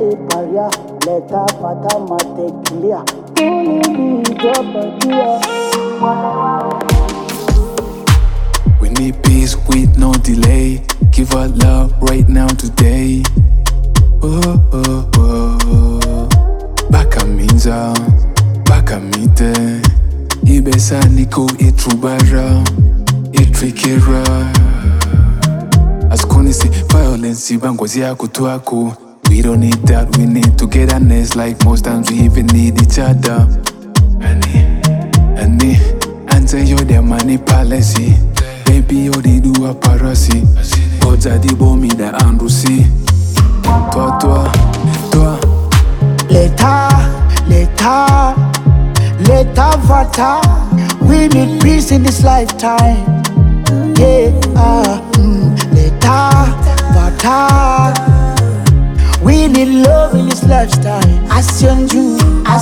e paria, leta fata mate clear. Only be drop a tear. We need peace with no delay. Give our love right now today. Oh, oh, oh. Baka minza, baka mite. Ibesa niko itrubara, itrikira. Askuni si violence, ibangwazi yako tuako. We don't need that, we need togetherness. Like most times we even need each other. Ani, answer your the money policy. Baby, you they do a parasi. God's a di bomi da andrusi. Toi. Leta vata. We need peace in this lifetime. Yeah, leta vata. We need love in this lifestyle. Asianju.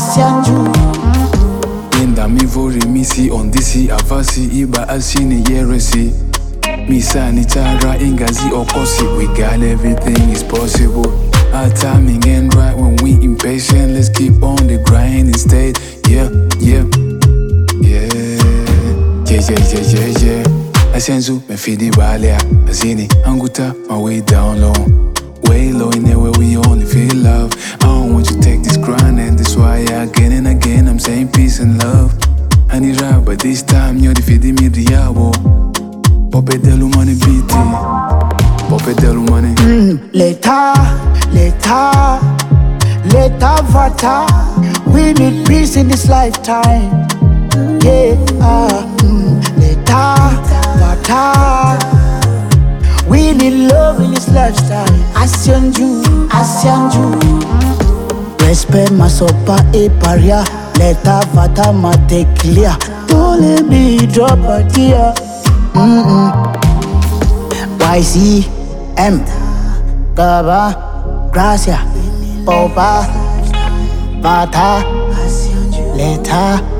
Inda mi vori misi on disi avasi iba asini yeresi. Misa ni tara ingazi okosi. We got everything is possible. Our timing ain't right when we impatient. Let's keep on the grind instead. Yeah. Asenzu me fidi balia. Azini anguta my way down low. Way low in there where we only feel love. I don't want you to take this grind, and that's why again and again I'm saying peace and love. I need rap, but this time you're defeating me diabo. Pope delu money beaty. Pope delu money. Leta vata. We need peace in this lifetime. Yeah, leta vata. We need love in this lifestyle. Asianju. Respect masopa e paria. Leta vata mate clear. Don't let me drop a tear. YCM Gaba Gracia Boba Vata Leta